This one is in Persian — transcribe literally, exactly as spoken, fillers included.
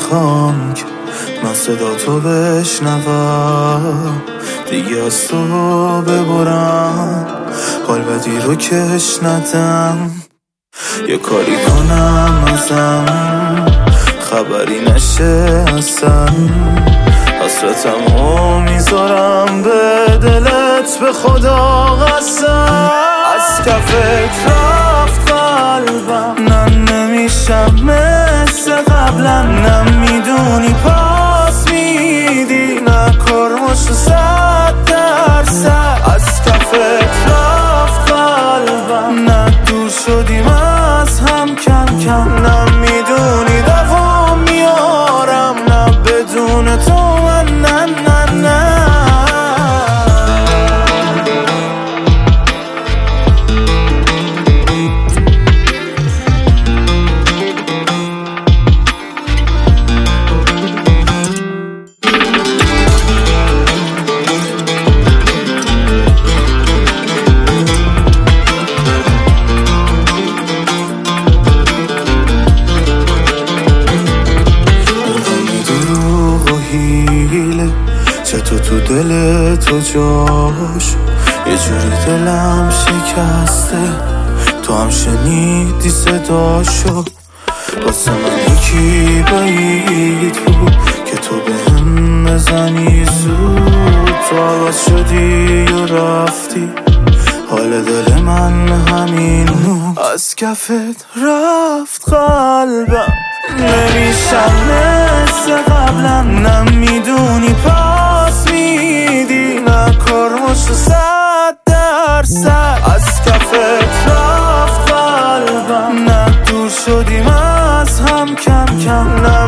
نمیخوام که من صدا تو بشنوم، دیگه از تو ببرم حال بدی رو کش ندم. یه کاری کنم ازم خبری نشه اصلا، حسرتمو میذارم به دلت به خدا قسم. از کفت رفت قلبم، نه نمیشم مثل قبلا، نه میدونی پاس میدی، نه کرمش صد درصد. از کفت رفت قلبم، نه دور شدیم از هم کم کم، نه میدونی دوام میارم، نه بدون تو من نه نه نه. چه تو تو دل تو جاش، یه جوری دلم شکسته، تو هم شنیدی صداشو. واسه من یکی بعید بود که تو به هم بزنی زود، تو عوض شدی و رفتی، حال دل من همین بود. از کفت رفت قلبم، نمیشم مثل قبلا، نمیدونی پاس میدی، نه کرمش صد درصد. از کفت رفت قلبم، نه دور شدیم از هم کم کم، نه